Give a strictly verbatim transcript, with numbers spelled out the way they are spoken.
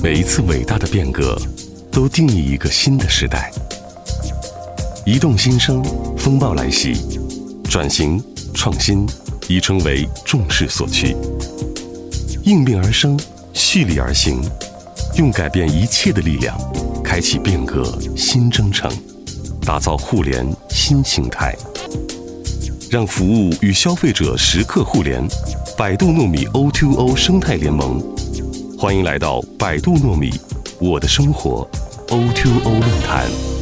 每一次伟大的变革，都定义一个新的时代。移动新生，风暴来袭，转型创新已成为众势所趋。应运而生，蓄力而行，用改变一切的力量，开启变革新征程，打造互联新形态，让服务与消费者时刻互联。百度糯米 O to O 生态联盟，欢迎来到百度糯米我的生活 O to O 论坛。